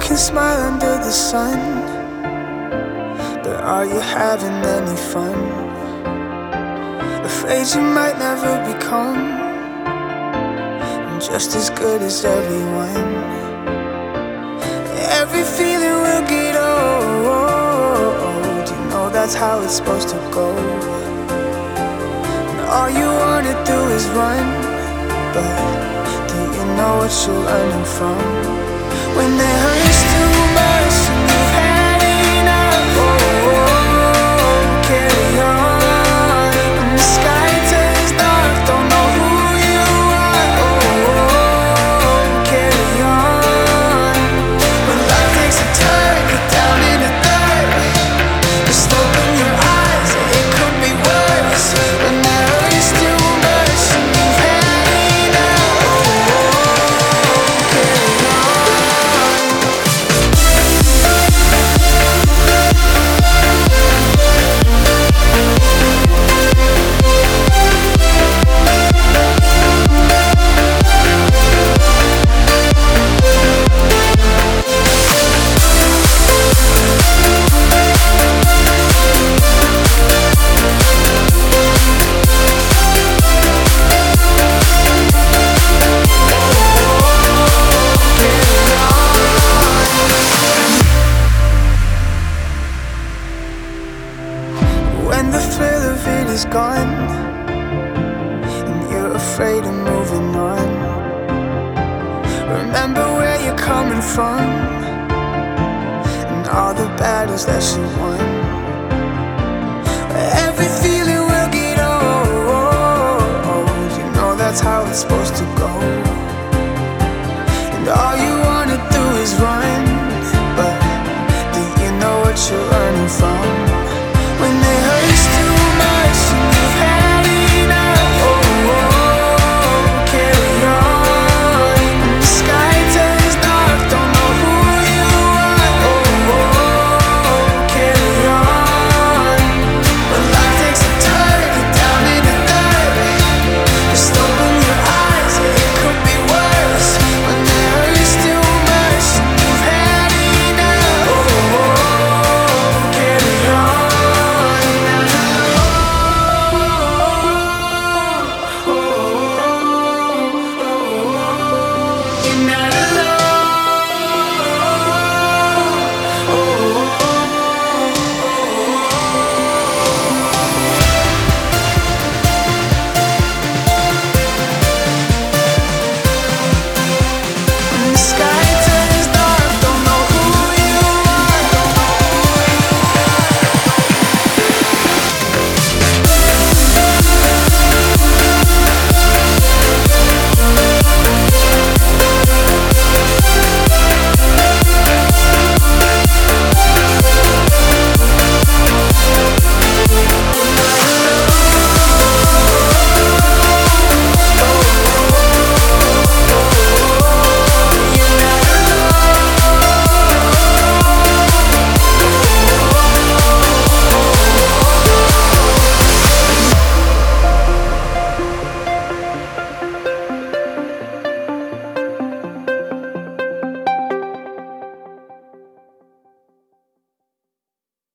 can smile under the sun, but are you having any fun? Afraid you might never become just as good as everyone. Every feeling will get old, you know that's how it's supposed to go. And all you wanna do is run, but do you know what you're learning from? When it hurts too much and you've had enough, carry on. When the sky turns dark, don't know who you are, carry on. When life takes a turn, you're down in the dirt, just open your eyes, it could be worse. When it hurts too much and you've had enough, carry on. When the thrill of it is gone and you're afraid of moving on, remember where you're coming from and all the battles that you won. Every feeling will get old, you know that's how it's supposed to go. And all you